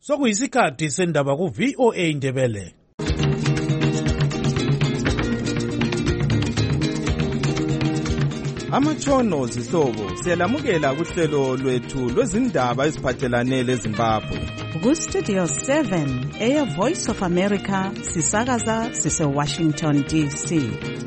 Sokuyisikhathi sendaba ku VOA Indebele. Amatshono zihlobo siyalamukela kuhlelo lwethu lwezindaba eziphathelane leZimbabwe. Ku Studio 7 Air Voice of America sisakaza sise Washington DC.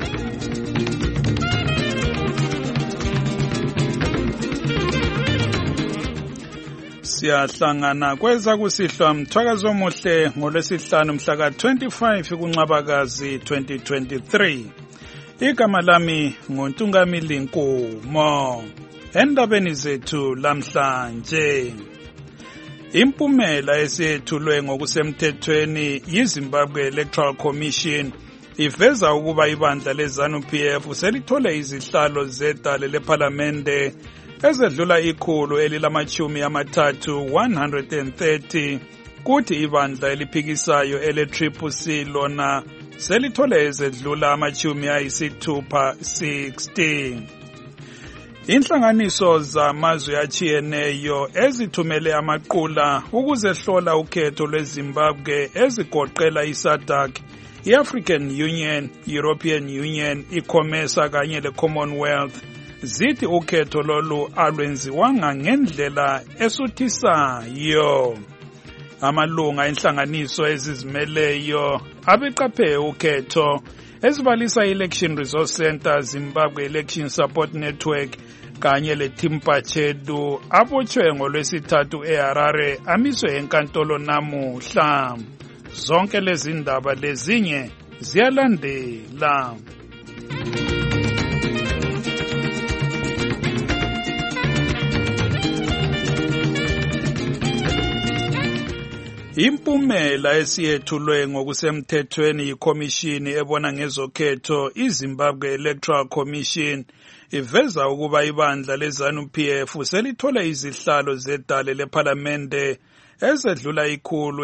Siyahlangana kweza kusihlwa mthwakazi omuhle ngolwesihlanu mhla ka-25 kuNcwabakazi 2023. Igama lami nguNtungamili Nkumo. Endabeni zethu lamhlanje, impumela esiyethulwe ngokusemthethweni yiZimbabwe Electoral Commission iveza ukuba ibandla leZANU-PF selithole izihlalo zedale lephalamende ezedlula ikhulu elilamatshumi-130, kuthi ibandla eliphikisayo ele-CCC lona selithole ezedlula amachumi-60. Inhlanganiso zamazwe atshiyeneyo ezithumele amaqula ukuzehlola ukhetho lweZimbabwe ezigoqela iSADC, i-African Union, European Union, iCOMESA kanye leCommonwealth zithi ukhetho lolu alwenziwanga ngendlela esuthisayo. Amalunga enhlanganiso ezizimeleyo abeqaphe ukhetho ezibalisa i-Election Resource Center, Zimbabwe Election Support Network kanye leTimpachedu abotshwe ngolwesithathu eHarare amiswe enkantolo namuhla. Zonke lezi ndaba lezinye ziyalandela. Impumela esiyethulwe ngokusemthethweni yikhomishini ebona ngezokhetho iZimbabwe Electoral Commission iveza ukuba ibandla leZANU-PF selithole izihlalo zedale lephalamende ezedlula ikhulu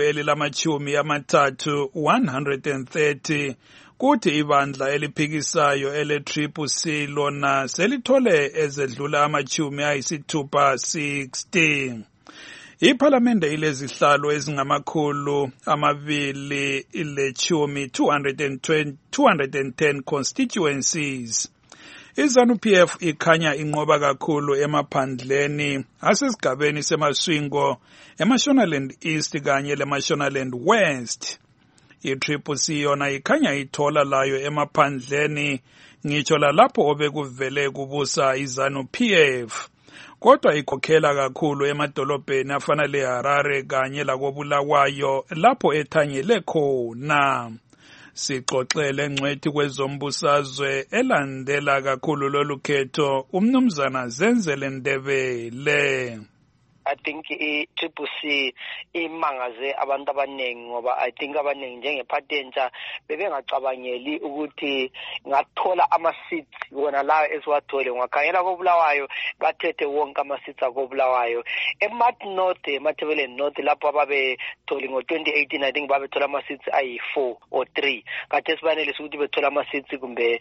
elilamatshumi-130, kuthi ibandla eliphikisayo ele-CCC lona selithole ezedlula amachumi-60. Iphalamende ilezihlalo ezingamakhulu 210 constituencies. iZANU-PF ikhanya inqoba kakhulu emaphandleni asesigabeni semaswingo eMashonaland East kanye leMashonaland West. I-CCC yona ikhanya ithola layo emaphandleni ngitsho lalapho obekuvele kubusa iZANU-PF. Kodwa ikhokhela kakhulu emadolobheni afana leHarare kanye lakoBulawayo lapho ethanyele khona. Sixoxele ngcwethi kwezombusazwe elandela kakhulu lolu khetho umnumzana Zenzele Ndebele. I think i-CCC imangaze abantu abaningi ngoba I think abaningi njengephathi entsha bebengacabangeli ukuthi ngathola ama-seats wona la esiwathole. Ngakhangela koBulawayo bathethe wonke ama-seats akoBulawayo. eMat North, eMatabeleland North lapho ababethole ngo-2018 I think babethola ama-seats ayi-4 or 3. Kade sibanelisa ukuthi bethola ama-seats kumbe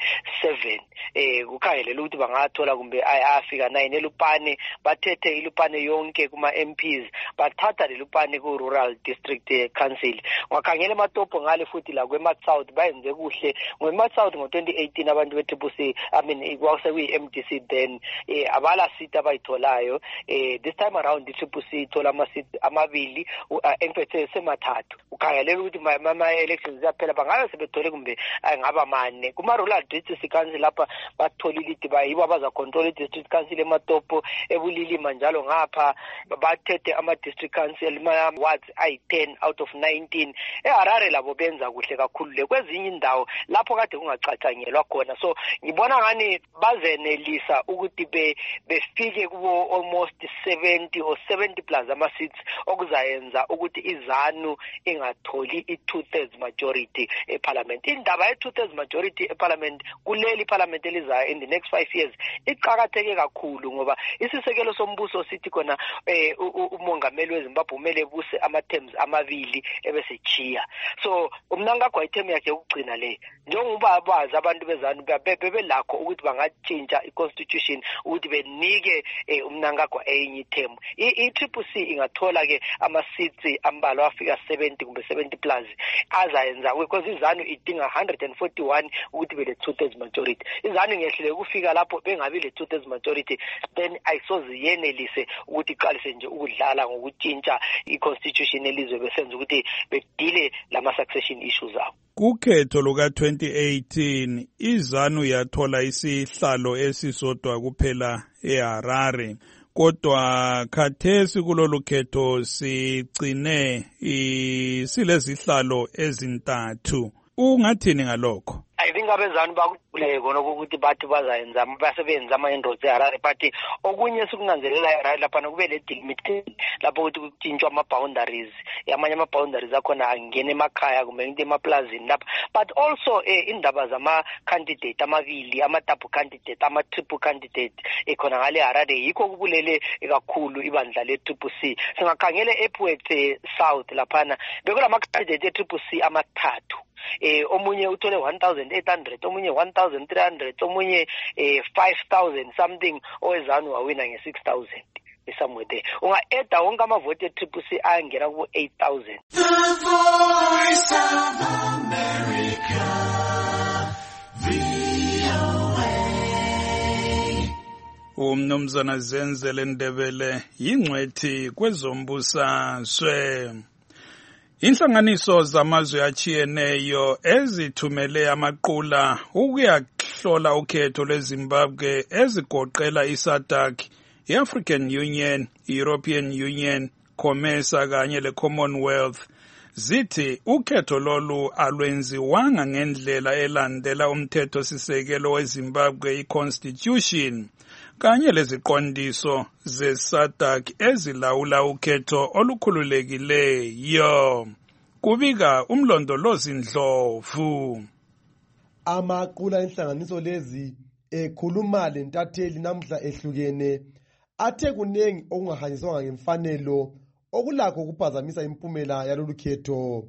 7. Kukhangelele ukuthi bangathola kumbe ayafika 9. eLupane bathethe iLupane yonke kuma-MPs bathatha lelupane ku-Rural District Council. Ngakhangela eMatopo ngale futhi la kweMat South bayenze kuhle. NgweMat South ngo-2018 abantu beTipusi kwasekuyi-MDC then abala seat abayitholayo. This time around iTipusi ithola ama-seat amabili empethe semathathu. Ukhangelela ukuthi ama-elections yaphela bangabe sebethole kumbe ngaba 4. Kuma-Rural District Council lapha batholile ukuthi bayibo abazacontrol i-District Council eMatopo, eBulilima njalo ngapha bathethe ama-district council wards ayi-10 out of 19. eHarare labo benza kuhle kakhulu le kwezinye indawo lapho kade kungacatshangelwa khona. So ngibona ngani bazenelisa ukuthi befike kubo almost 70 or 70 plus ama-seats okuzayenza ukuthi iZANU ingatholi i-2/3 majority eParliament. Indaba ye-2/3 majority eParliament kuleli Parliament elizayo in the next 5 years iqakatheke kakhulu ngoba isisekelo sombuso sithi khona umongameli umongameli weZimbabwe umele buse ama-terms amabili ebese chiya. So uMnangagwa ithemu yakhe ukugcina le njengoba bazi abantu beZANU bebelakho ukuthi bangatshintsha i-constitution ukuthi benike uMnangagwa enye ithemu. I-TCC ingathola ke ama-seats ambalwa afika 70 kumbe 70 plus azayenza because iZANU idinga 141 ukuthi bele 2/3 majority. iZANU ngehlele kufika lapho bengabi le 2/3 majority then ayisoziyenelise ukuthi iqalise nje ukudlala ngokutshintsha i-constitution elizwe besenza ukuthi bedile lama-succession issues abo. Kukhetho luka-2018 iZANU yathola isihlalo esisodwa kuphela eHarare. Kodwa khathesi kulolu khetho sigcine silezihlalo ezintathu. Ungathini ngalokho? I think abeZANU bakule khona ukuthi bathi bazayenza basebenza ama-inroads eHarare but okunye sikunanzelela eHarare lapha kube le delimit lapho ukuthi kutshintshwa ama-boundaries amanye ama-boundaries akhona angena emakhaya kumbe into emaplazini lapha but also indaba zama-candidate amabili ama-double candidate ama-triple candidate khona ngale eHarare yikho kubulele kakhulu ibandla le-TCC. Singakhangele ePuet South laphana bekulama-candidate e-TCC amathathu. Omunye uthole 1,800, omunye 1,300, omunye 5,000 something, oweZANU wawina nge-6,000 somewhere there. Unga-eda wonke amavoti e-TCC ayangena ku-8,000. The Voice of America, VOA. Umnumzana Zenzele Ndebele yingcwethi kwezombusazwe. Inhlanganiso zamazwe achiyeneyo ezithumele amaqula ukuyahlola ukhetho lweZimbabwe ezigoqela iSADC, iAfrican Union, European Union, COMESA kanye leCommonwealth zithi ukhetho lolu alwenziwanga ngendlela elandela umthetho sisekelo weZimbabwe iConstitution kanye leziqondiso zeSADC ezilawula ukhetho olukhululekileyo. Kubika umlondolozi Ndlovu. Amaqula enhlanganiso lezi ekhuluma lentatheli namhla ehlukene athe kunengi okungahanyiswanga ngemfanelo okulakho ukuphazamisa impumela yalolu khetho.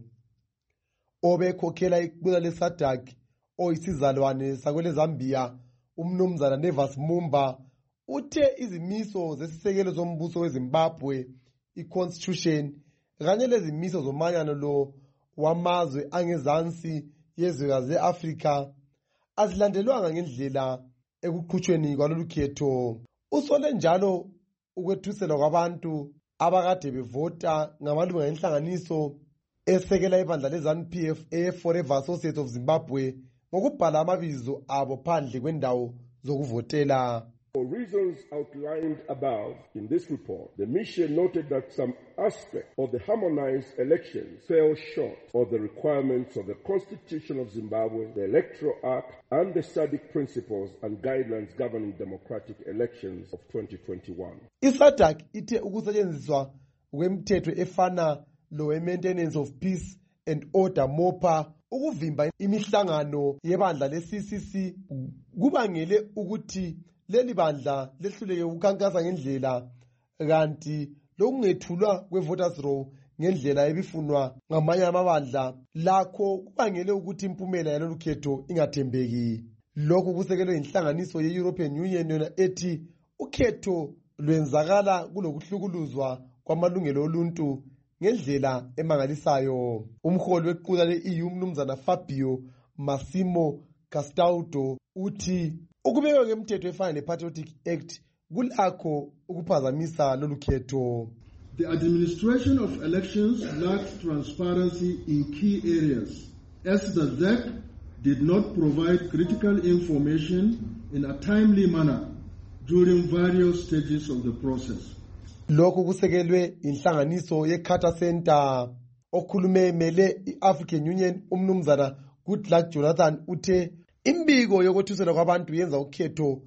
Obekhokhela iqula leSADC oyisizalwane sakwele Zambia umnumzana Nevas Mumba uthe izimiso zesisekelo zombuso weZimbabwe iConstitution kanye lezimiso zomanyano lo wamazwe angezansi yezwekazi leAfrika azilandelwanga ngendlela ekuqhutshweni kwalolu khetho. Usole njalo ukwethuselwa kwabantu abakade bevota ngamalunga enhlanganiso esekela ibandla leZANU-PF eForever Associates of Zimbabwe ngokubhala amabizo abo phandle kwendawo zokuvotela. For reasons outlined above in this report, the mission noted that some aspects of the harmonized elections fell short of the requirements of the Constitution of Zimbabwe, the Electoral Act, and the SADC principles and guidelines governing democratic elections of 2021. iSADC ithe ukusetshenziswa kwemthetho efana lo-Maintenance of Peace and Order MOPA ukuvimba imihlangano yebandla le-CCC kubangele ukuthi leli bandla lehluleke ukukhankasa ngendlela kanti lokungethulwa kwe-voters roll ngendlela ebifunwa ngamanye amabandla lakho kubangele ukuthi impumela yalolu khetho ingathembeki. Lokhu kusekelwe inhlanganiso ye-European Union yona ethi ukhetho lwenzakala kulokuhlukuluzwa kwamalungelo oluntu ngendlela emangalisayo. Umholi wequla le-EU umnumzana Fabio Massimo Castaldo uthi ukubekwa ngemthetho efana ne-Patriotic Act kulakho ukuphazamisa lolu khetho. The administration of elections lacked transparency in key areas, as the ZEC did not provide critical information in a timely manner during various stages of the process. Lokhu kusekelwe inhlanganiso ye-Carter Center okhulume mele i-African Union umnumzana Goodluck Jonathan uthe imbiko yokwethuselwa kwabantu yenza ukhetho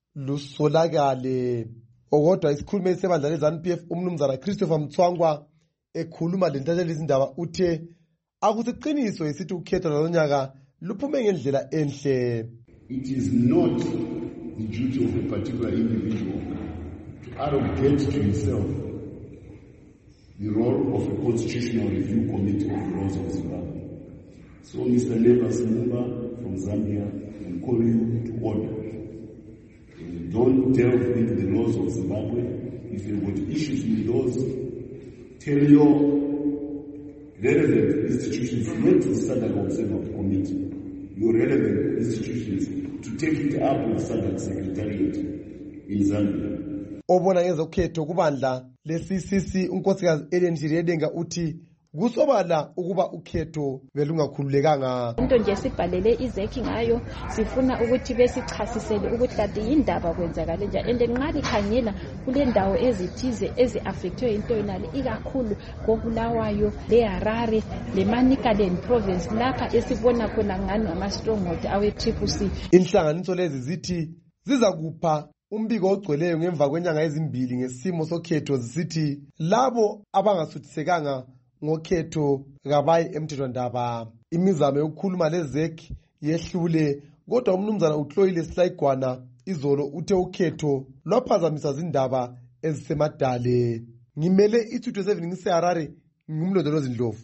lusolakale. Okodwa isikhulumeli sebandla leZANU-PF umnumzana Christopher Mtswangwa ekhuluma lentatheli izindaba uthe akusiqiniso esithi ukhetho lonyaka luphume ngendlela enhle. It is not the duty of a particular individual to arrogate to himself the role of a constitutional review committee of the laws of Zimbabwe. So, Mr. Nevas Mumba from Zambia, will call you to order. Don't delve into the laws of Zimbabwe. If you've got issues with those, tell your relevant institutions, not to the SADC Observer Committee, your relevant institutions, to take it up with SADC Secretariat in Zambia. Obona ngezokhetho kubandla le-CCC unkosikazi Ellen Shiriyedenga uthi kusobala ukuba ukhetho belungakhululekanga. Into nje sibhalele izekhi ngayo sifuna ukuthi besichasisele ukuthi kade yindaba kwenzakale nje and nxa likhangela kule ndawo ezithize ezi-affectwe into yonale ikakhulu koBulawayo leHarare leManicaland province lapha esibona khona ngani ama-stronghold awe-TCC. Inhlanganiso lezi zithi zizakupha umbiko ogcweleyo ngemva kwenyanga ezimbili ngesimo sokhetho zisithi labo abangasuthisekanga ngokhetho kabayi emthethwandaba. Imizamo yokukhuluma lezekhi yehlule kodwa umnumzana uHloyile Silayigwana izolo uthe ukhetho lwaphazamisa izindaba ezisemadale. Ngimele iThuthwe 7 ngiseHarare ngumlondolozi Ndlovu.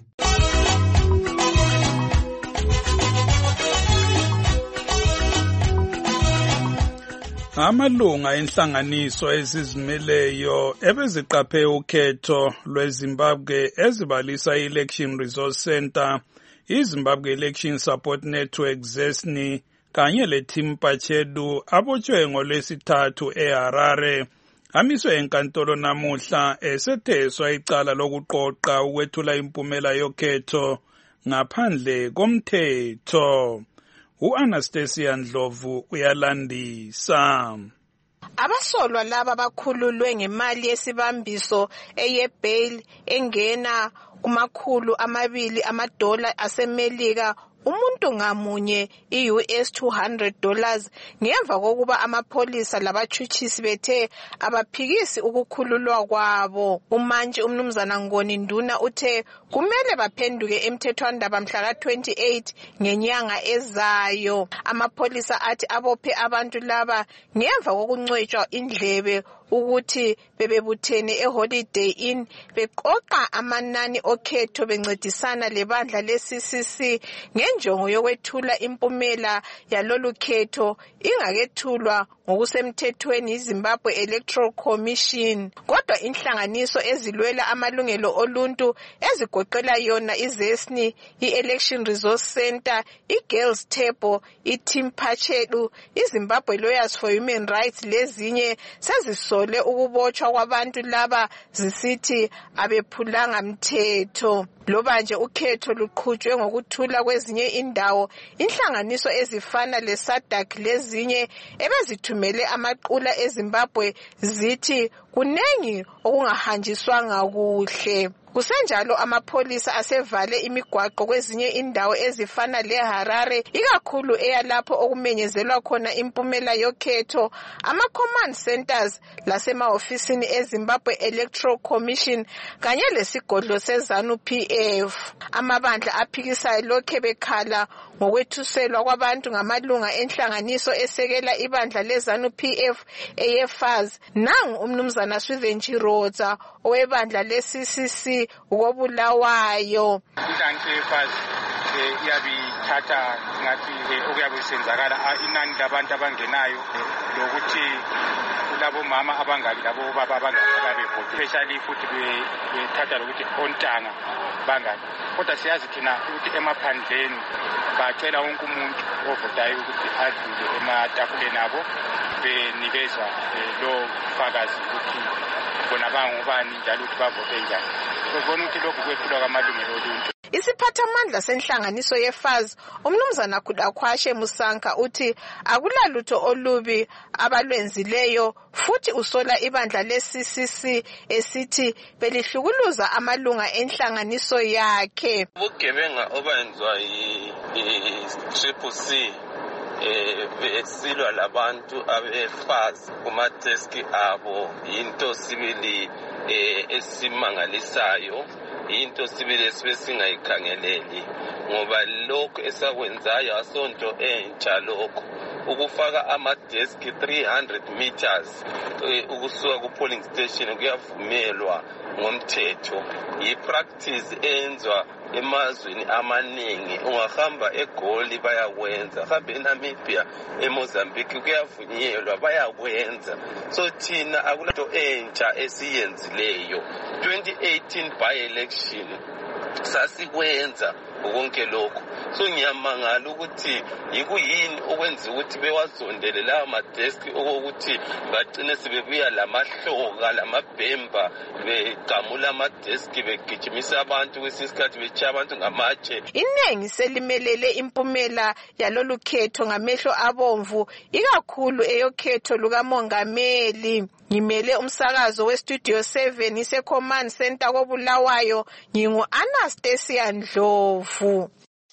Amalunga enhlanganiso ezizimeleyo ebeziqaphe ukhetho lweZimbabwe ezibalisa i-Election Resource Center, iZimbabwe Election Support Network ZESNI kanye leTeam Pachedu abotshwe ngolwesithathu eHarare amiswe enkantolo namuhla esetheswa icala lokuqoqa ukwethula impumela yokhetho ngaphandle komthetho. U-Anastasia Ndlovu uyalandisa. Abasolwa laba bakhululwe ngemali yesibambiso eyebail engena $200 asemelika umuntu ngamunye i-US $200 ngemva kokuba amapholisa labatshutshisi bethe abaphikisi ukukhululwa kwabo. Umantshi umnumzana Ngoni Nduna uthe kumele baphenduke emthethwandaba mhla ka-28 ngenyanga ezayo. Amapholisa athi abophe abantu laba ngemva kokuncwetshwa indlebe ukuthi bebebuthene eHoliday Inn beqoqa amanani okhetho bencedisana lebandla le-CCC ngenjongo yokwethula impumela yalolu khetho ingakethulwa ngokusemthethweni iZimbabwe Electoral Commission. Kodwa inhlanganiso ezilwela amalungelo oluntu ezigoqela yona iZESNI, i-Election Resource Center, i-Girls Table, i-Team Pachedu, iZimbabwe Lawyers for Human Rights lezinye sezisole ukubotshwa kwabantu laba zisithi abephulanga mthetho. Loba nje ukhetho luqhutshwe ngokuthula kwezinye indawo, inhlanganiso ezifana leSADC lezinye ebezithumele amaqula eZimbabwe zithi kunengi okungahanjiswanga kuhle. Kusenjalo amapholisa asevale imigwaqo kwezinye indawo ezifana leHarare ikakhulu eyalapho okumenyezelwa khona impumela yokhetho, ama-command centers lasema-ofisini eZimbabwe Electoral Commission kanye lesigodlo seZANU-PF. Amabandla aphikisayo lokhe bekhala ngokwethuselwa kwabantu ngamalunga enhlanganiso esekela ibandla leZANU-PF eyeFAZ. Nangu umnumzana Swivenji Rodza owebandla le-CCC ukoBulawayo. Inhlanganiso yeFAZ iyabithatha ngathi okuyabe kusenzakala inani labantu abangenayo lokuthi kulabo mama abangabi labo baba abangabi ababevota, especially futhi bethatha lokuthi ontanga bangani. Kodwa siyazi thina ukuthi emaphandleni bacela wonke umuntu ovotayo ukuthi adlule ematafuleni abo benikezwa lo fakazi ukuthi bona bangubani njalo ukuthi bavote njani. Sibona ukuthi lokhu kwethulwa kwamalungelo oluntu. Isiphathamandla senhlanganiso yeFAZ umnumzana Khudaqhwashe Musanka uthi akulalutho olubi abalwenzileyo futhi usola ibandla le-CCC esithi belihlukuluza amalunga enhlanganiso yakhe. Ubugebenga obenziwa yi-CCC besilwa labantu abeFAZ kumadeski abo into sibili esimangalisayo, into sibili esibesingayikhangeleli ngoba lokho esakwenzayo asonto entsha lokho ukufaka amadesk 300 meters ukusuka ku-polling station kuyavumelwa ngomthetho. Yi-practice eyenzwa emazweni amaningi. Ungahamba eGoli bayakwenza, hamba eNamibia, eMozambique kuyavunyelwa bayakwenza. So thina akulanto entsha esiyenzileyo. 2018 by-election sasikwenza konke lokho. So ngiyamangala ukuthi yikuyini okwenza ukuthi bewazondele lawa madeski okokuthi bagcine sebebuya lamahloka lamabhemba begamula amadeski begijimisa abantu kwesinye isikhathi betshiya abantu ngamatshe. Iningi selimelele impumela yalolu khetho ngamehlo abomvu, ikakhulu eyokhetho lukamongameli. Ngimele umsakazo weStudio 7 ise-Command Center koBulawayo, ngingu-Anastasia Ndlovu.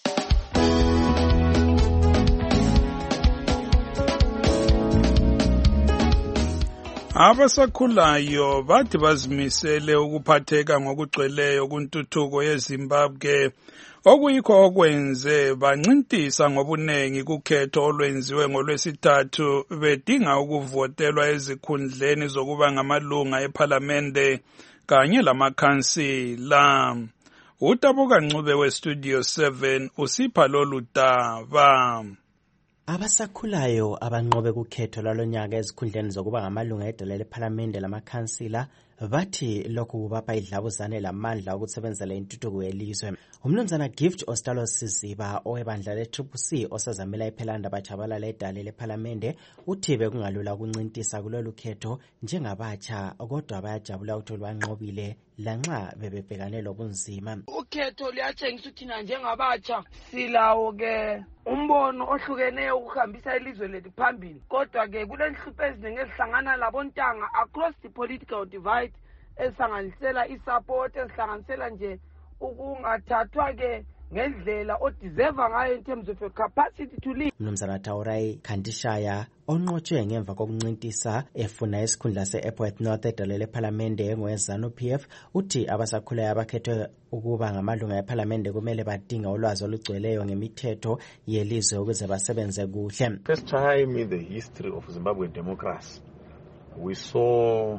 Abasakhulayo bathi bazimisele ukuphatheka ngokugcweleyo kuntuthuko yeZimbabwe, okuyikho okwenze bancintisa ngobunengi kukhetho olwenziwe ngolwesithathu bedinga ukuvotelwa ezikhundleni zokuba ngamalunga ephalamende kanye lamakhansila. Utabuka Ncube weStudio 7 usipha lolu daba. Abasakhulayo abanqobe kukhetho lwalonyaka ezikhundleni zokuba ngamalunga edala lephalamende lamakhansila bathi lokhu kubapha idlabuzane lamandla ukusebenzela intuthuko yelizwe. Umnumzana Gift Ostalos Siziba owebandla le-CCC osazamela iphelanda bajabalala edale lephalamende uthi bekungalula ukuncintisa kulolu khetho njengabatsha, kodwa bayajabula ukuthi lwanqobile lanxa bebebhekane lobunzima. Ukhetho liyatshengisa ukuthi thina njengabatsha silawo ke umbono ohlukeneyo ukuhambisa ilizwe lethu phambili, kodwa ke kulenhlupho eziningi ezihlangana labontanga across the political divide esihlanganisela isupport, esihlanganisela nje ukungathathwa ke ngendlela odeserve ngayo in terms of your capacity to lead. Mnumzana Taurai Khandishaya onqotshwe ngemva kokuncintisa efuna isikhundla se-Epworth North edale lephalamende ngoZANU-PF uthi abasakhulayo abakhethwe ukuba ngamalunga ephalamende kumele badinga ulwazi olugcweleyo ngemithetho yelizwe ukuze basebenze kuhle. First time in the history of Zimbabwean democracy we saw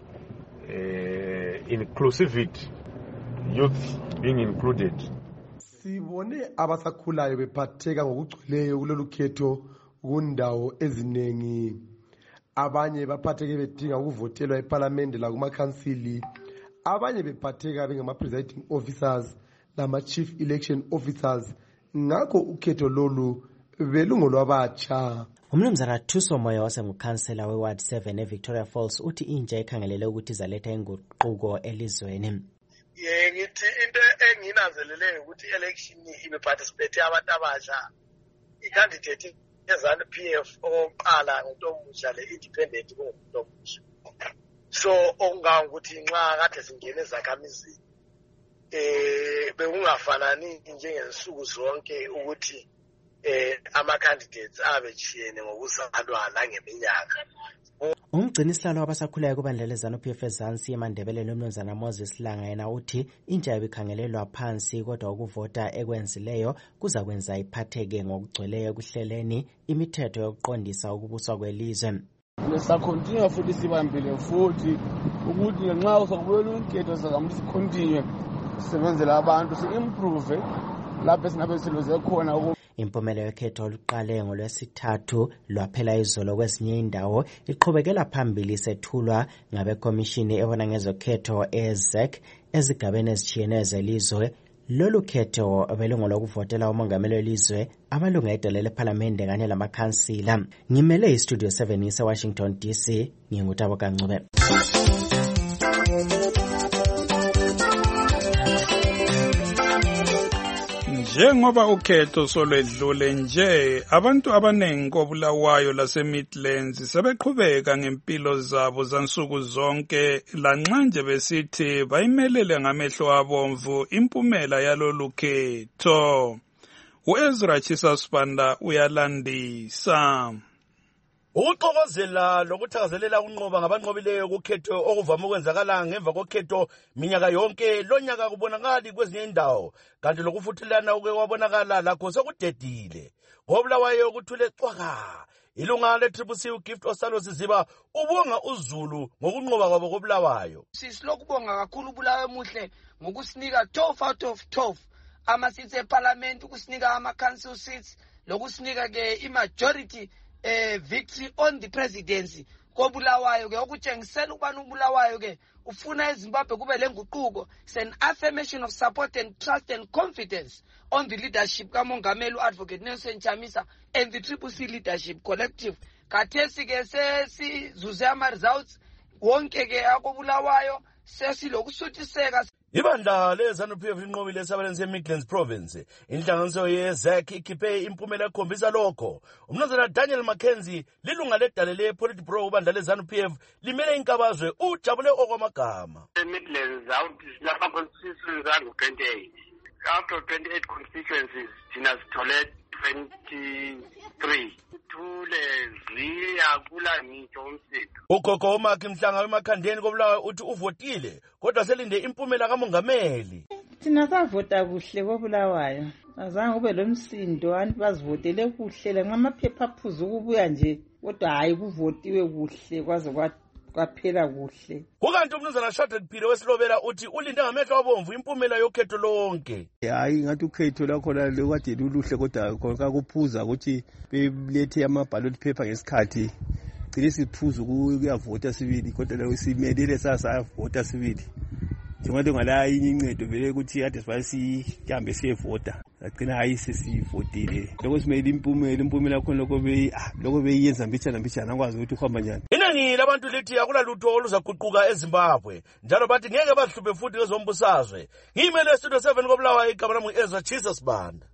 inclusivity, youth being included. Sibone abasakhulayo bephatheka ngokugcweleyo kulolu khetho kundawo ezinengi. Abanye baphatheke bedinga ukuvotelwa ePhalamende la kumakhansili, abanye bephatheka bengama-presiding officers lama-chief election officers. Ngakho ukhetho lolu belungolwabatsha. Umnumzana Thuso Moyo wasengukhansela we-Ward 7 eVictoria Falls uthi intsha ikhangelele ukuthi izaletha inguquko elizweni. Ngithi into enginanzeleleyo ukuthi election ibeparticipate abantu abasha, i-candidate yeZANU-PF oqala ngoNtomusha le-independent ngoNtomusha. So okungangokuthi nxa kade singene ezakhamizini bekungafanani njengensuku zonke ukuthi ama-candidates abetshiyene ngokuzalwa langeminyaka. Umgcinisihlalo wabasakhulayo kubandla leZANU-PF eZansi eMandebeleni uMnumzana Moses Langa yena uthi intsha ibikhangelelwa phansi, kodwa ukuvota ekwenzileyo kuza kwenza iphatheke ngokugcweleyo ekuhleleni imithetho yokuqondisa ukubuswa kwelizwe. Sisakhontinue futhi sibambile futhi ukuthi ngenxa usakubuyela ukhetho sizakamthi sikhontinue sisebenzela abantu si-improve lapho esingabe siloze khona. Impumela yokhetho oluqale ngolwesithathu lwaphela izolo kwezinye indawo iqhubekela phambili isethulwa ngabekomishini ebona ngezokhetho eZEC ezigabeni ezitshiyeneyo zelizwe. Lolu khetho belungolokuvotela umongameli welizwe, amalunga edale lephalamende kanye lamakhansila. Ngimele iStudio 7 eWashington DC, ngingutabuka Ncube. Njengoba ukhetho solwedlule nje, abantu abanengi koBulawayo laseMidlands sebeqhubeka ngempilo zabo zansuku zonke lanxa nje besithi bayimelele ngamehlo abomvu impumela yalolu khetho. uEzra Chisasbanda uyalandisa. Ukuxokozela lokuthakazelela unqoba ngabanqobileyo kukhetho okuvama ukwenzakala ngemva kokhetho minyaka yonke lonyaka kubonakali kwezinye indawo, kanti lokufuthelana okwabonakala lakho sekudedile. koBulawayo kuthule cwaka, ilunga le-TCC uGift Osalo Siziba ubonga uZulu ngokunqoba kwabo koBulawayo. Silokubonga kakhulu uBulawayo muhle ngokusinika 12 out of 12 ama-seats eParliament, ukusinika ama-council seats, lokusinika ke i-majority victory on the presidency koBulawayo ke okutshengisela ukubana uBulawayo ke ufuna eZimbabwe kube lenguquko. It's an affirmation of support and trust and confidence on the leadership kaMongameli Advocate Nelson Chamisa and the CCC leadership collective. Kathesi ke sesizuze ama-results wonke ke akoBulawayo sesilokusuthiseka. Ibandla leZANU-PF linqobile esabaleni se-Midlands Province. Inhlanganiso ye-ZAC ikhiphe impumela ekhombisa lokho. Umnumzana Daniel Mackenzie lilunga ledale le-Politburo ubandla leZANU-PF limele inkabazwe ujabule okwamagama. Midlands out lapha constituencies angu-28. Out of 28 constituencies thina sithole 23. Ugogo uMakhi Mhlanga weMakhandeni koBulawayo uthi uvotile kodwa selinde impumela kaMongameli. Thina savota kuhle koBulawayo. Azange ube lomsindo abantu bazivotele kuhle lanxa amaphepha aphuza ukubuya nje kodwa hayi kuvotiwe kuhle kwaze kwaphela kuhle. Kukanti umnumzana Shadrack Phiri wesilobela uthi ulinde ngamehlo abomvu impumela yokhetho lonke. Hayi ngathi ukhetho lakhona lokade luluhle kodwa konke kuphuza ukuthi belethe ama-ballot paper ngesikhathi. Gcine siphuza ukuyavota sibili kodwa lo simelele sasavota sibili. Njengoba ngala incedo vele ukuthi ade sihambe siyevota. Agcina hayi sesivotile. Lokho simele impumela khona lokho beyenza mbijana akwazi ukuthi uhamba njani. Inani labantu lithi akulalutho oluzaguquka eZimbabwe njalo bathi ngeke bahluphe futhi kwezombusazwe. Ngiyimele Studio 7 koBulawayo igama lami Ezra Jesus Banda.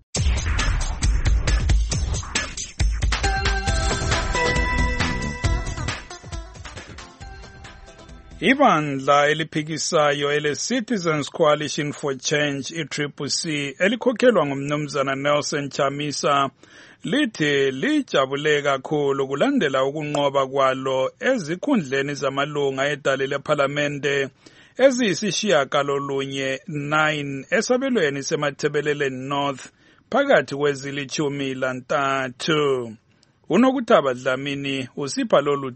Ibandla eliphikisayo ele-Citizens Coalition for Change i-CCC elikhokhelwa ngumnumzana Nelson Chamisa lithi lijabule kakhulu kulandela ukunqoba kwalo ezikhundleni zamalunga edale leParlamente eziyisishiyagalolunye 9 esabelweni seMathebelele North phakathi kwezili-13. Unokuthaba Dlamini usipha lolu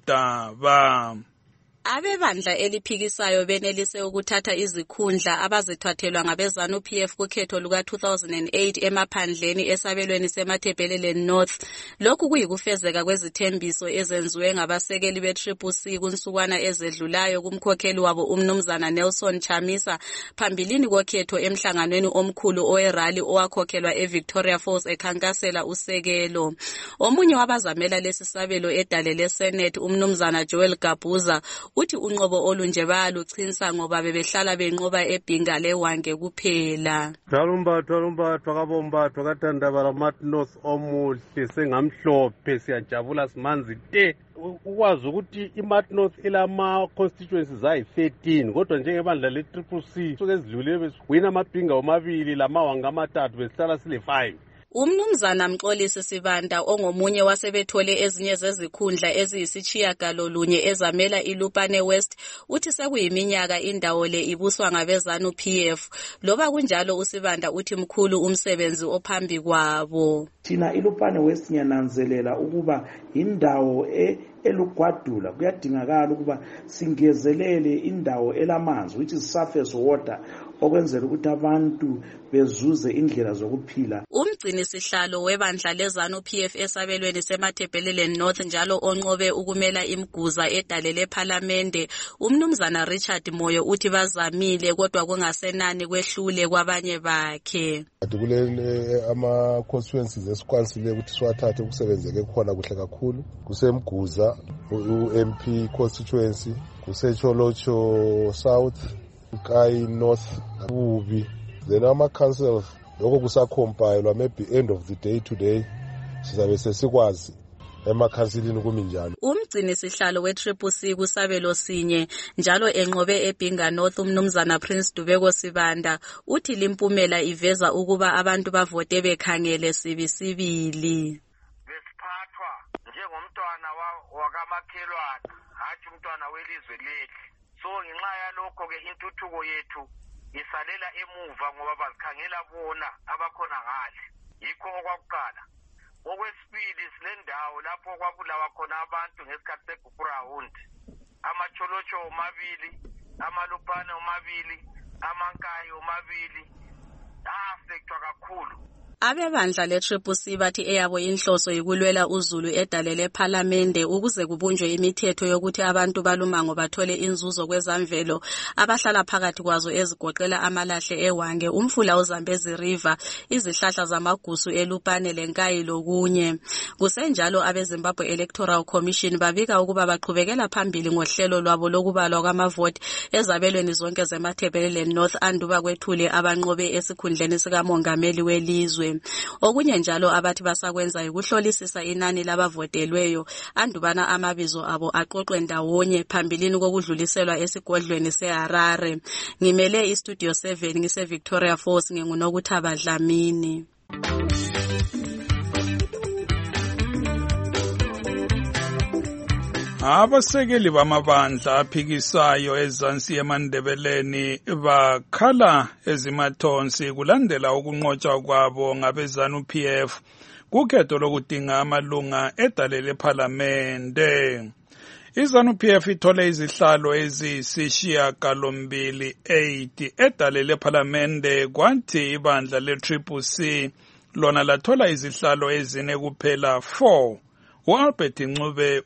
daba. Abebandla eliphikisayo benelise ukuthatha izikhundla abazithathelwa ngabeZANU-PF kukhetho luka-2008 emaphandleni esabelweni seMathebelele North. Lokhu kuyikufezeka kwezithembiso ezenziwe ngabasekeli be-CCC kunsukwana ezedlulayo kumkhokheli wabo umnumzana Nelson Chamisa phambilini kokhetho emhlanganweni omkhulu owerali owakhokhelwa eVictoria Falls ekhankasela usekelo. Omunye wabazamela lesisabelo edale leSenate umnumzana Joel Gabuza uthi unqobo olunje bayaluchinsa ngoba bebehlala benqoba ebhinga lewange kuphela. Thalumbathwa kabombathwa kathandabala North omuhle sengamhlophe siyajabula simanzi te. Ukwazi ukuthi iMartnorth ilama constituencies ayi-13 kodwa njengebandla le-CCC suke ezidlule wina amabhinga omabili lamawanga amathathu besihlala sile-5. Umnumzana Mxolisi Sibanda ongomunye wasebethole ezinye zezikhundla eziyisishiyagalolunye ezamela iLupane West uthi sekuyiminyaka indawo le ibuswa ngabeZANU-PF. Loba kunjalo uSibanda uthi mkhulu umsebenzi ophambi kwabo. Thina iLupane West ngiyananzelela ukuba indawo elugwadula kuyadingakala ukuba singezelele indawo elamanzi which is surface water okwenzela ukuthi abantu bezuze indlela zokuphila. Umgcini sihlalo webandla leZANU-PF esabelweni seMathebelele North njalo onqobe ukumela imguza edale leParlamente umnumzana Richard Moyo uthi bazamile kodwa kungasenani kwehlule kwabanye bakhe. Kule ama-constituencies esikwanisile ukuthi siwathathe kusebenzeke khona kuhle kakhulu kusemguza u-MP constituency kuseCholocho South Kai North Ubi then ama-councils lokho kusacompilwa maybe end of the day today sizabe sesikwazi emakhansilini kuminjalo. Umgcini sihlalo we-CCC kusabelo sinye njalo enqobe ebhinga North umnumzana Prince Dubeko Sibanda uthi limpumela iveza ukuba abantu bavote bekhangele sibisibili. Besiphathwa njengomntwana wakamakhelwana hathi umntwana welizwe lethu. So ngenxa yalokho ke intuthuko yethu isalela emuva ngoba bazikhangela bona abakhona ngale. Yikho okwakuqala. Okwesibili lendawo lapho kwabulawa khona abantu ngesikhathi segugurahund, amacholocho omabili, amalupane omabili, amankayi omabili afektwa kakhulu. Abebandla le-CCC bathi eyabo inhloso yikulwela uzulu edale lephalamende ukuze kubunjwe imithetho yokuthi abantu balumango bathole inzuzo kwezamvelo abahlala phakathi kwazo ezigoqela amalahle ewange, umfula uZambezi River, izihlahla zamagusu elupane lenkayi lokunye. Kusenjalo abeZimbabwe Electoral Commission babika ukuba baqhubekela phambili ngohlelo lwabo lokubalwa kwamavoti ezabelweni zonke zeMatabeleland North anduba kwethule abanqobe esikhundleni sikamongameli welizwe. Okunye njalo abathi basakwenza ukuhlolisisa inani labavotelweyo andubana amabizo abo aqoqwe ndawonye phambilini kokudluliselwa esigodlweni seHarare. Ngimele iStudio 7 ngise Victoria Falls nginguNokuthaba Dlamini. Abasekeli bamabandla aphikisayo ezansi eMandebeleni bakhala ezimathonsi kulandela ukunqotshwa kwabo ngabeZANU-PF kukhetho lokudinga amalunga edale lephalamende. iZANU-PF ithole izihlalo eziyisishiyagalombili 8 edale lephalamende, kwathi ibandla le-CCC lona lathola izihlalo ezine kuphela 4. U-Albert Ncube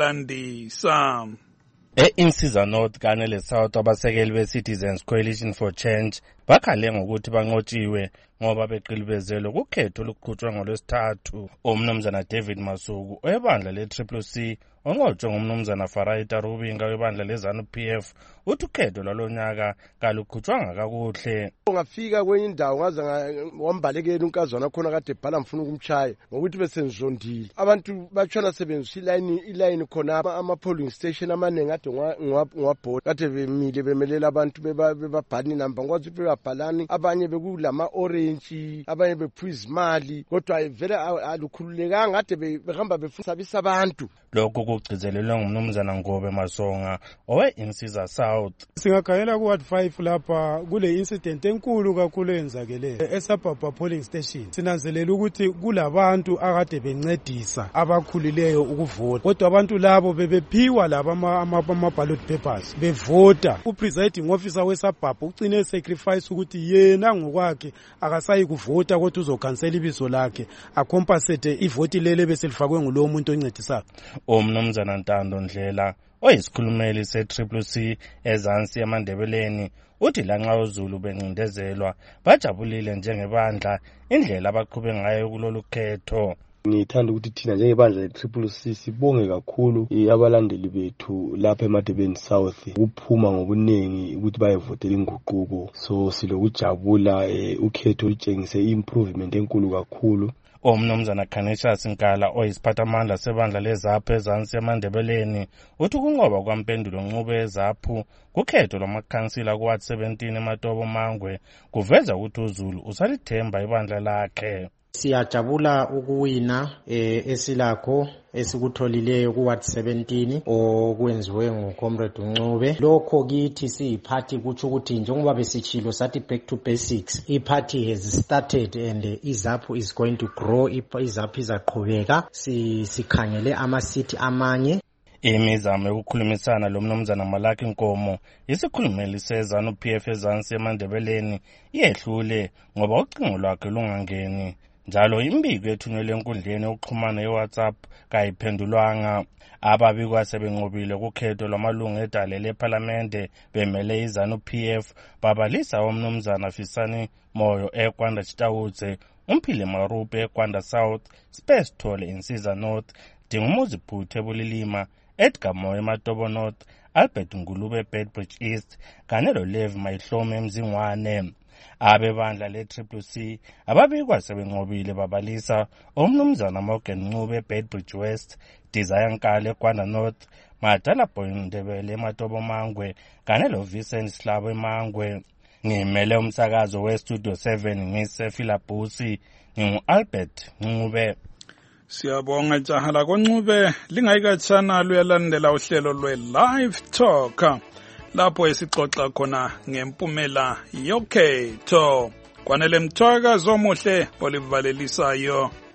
uyalandisa. E-Insiza North kanye le-South abasekeli be-Citizens Coalition for Change bakhale ngokuthi banqotshiwe ngoba beqilibezelwe kukhetho oluqhutshwa ngolwesithathu. Umnumzana David Masuku webandla le-CCC onqotshwe ngumnumzana Faraita Rubinga webandla le-ZANU-PF uthi ukhetho lwalonyaka kaluqhutshwanga kakuhle. Ungafika kwenye indawo ngaze wambalekela unkazana khona kade bhala mfuna ukumtshaya ngokuthi besenzondile. Abantu batshona sebenzisa iline khona ama-polling station amaningi ade ngwabhoda kade bemile bemelela abantu bebabhali namba ngokuthi bebabhalani, abanye bekulama orange, abanye bephuza izimali, kodwa vele alukhululekanga ade behamba befusabisa abantu. Lokho kugcizelelwe ngumnumzana Ngobe Masonga owe-Insiza South. Singakhangela ku-Ward 5 lapha kule incident enkulu kakhulu eyenzakeleyo eSabhabha polling station. Sinanzelela ukuthi kulabantu akade bencedisa abakhulileyo ukuvota, kodwa abantu labo bebephiwa laba ama-ballot papers bevota. U-presiding officer weSabhabha ucine sacrifice ukuthi yena ngokwakhe akasayi kuvota kodwa uzokhansela ibizo lakhe acompensate ivoti lele beselifakwe ngulowo muntu oncedisayo. Umnumzana Ntando Ndlela oyisikhulumeli se-CCC ezansi eMandebeleni uthi lanxa uZulu bencindezelwa bajabulile njengebandla indlela abaqhube ngayo kulolu khetho. Ngithanda ukuthi thina njengebandla le-CCC sibonge kakhulu abalandeli bethu lapha eMadebeleni South ukuphuma ngobuningi ukuthi bayevotela inguquko. So silokujabula, ukhetho lutshengise improvement enkulu kakhulu. Umnumzana Canisius Nkala oyisiphathamandla sebandla leZAPHU ezansi eMandebeleni uthi ukunqoba kwampendulo Ncube eZAPHU kukhetho lwamakhansila ku-Ward 17 eMatobo Mangwe kuveza ukuthi uZulu usalithemba ibandla lakhe. Siyajabula ukuwina esilakho esikutholileyo ku-Ward 17 okwenziwe nguComrade Ncube. Lokho kithi siyiphathi kutsho ukuthi njengoba besitshilo sathi back to basics, iphathi has started and iZAPHU is going to grow. iZAPHU izaqhubeka, sikhangele amasithi amanye. Imizamo yokukhulumisana lomnumzana Malaki Nkomo isikhulumeli seZANU-PF ezansi eMandebeleni yehlule ngoba ucingo lwakhe lungangeni. Njalo imbiko ethunyelwe enkundleni yokuxhumana yeWhatsApp kayiphendulwanga. Ababikwa sebenqobile kukhetho lwamalungu edale lephalamende bemele iZANU-PF babalisa umnumzana Fisani Moyo eKwanda Chitawutse, uMphile Marupe eKwanda South, Space Thole Insiza North, Dingumuzi Phuthe Bulilima, Edgar Moyo eMatobo North, Albert Ngulube Bedbridge East kanye loLev Mayihlome eMzingwane. Abebandla le-CCC ababikwa sebenqobile babalisa umnumzana Morgan Ncube Bedbridge West, Desire Nkale eKwanda North, Madala Boy Ndebele eMatobo Mangwe kanye loVincent Slabo eMangwe. Ngimele umsakazo weStudio 7 ngisePhilabusi ngingu-Albert Ncube. Siyabonga jaha lakho Ncube, lingayikatshana luyalandela uhlelo lwe-Live Talk lapho esixoxa khona ngempumela yokhetho. Kwanele Mthwakazi omuhle olivalelisayo.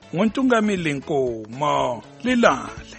nguNtungamili Nkomo. Lilale.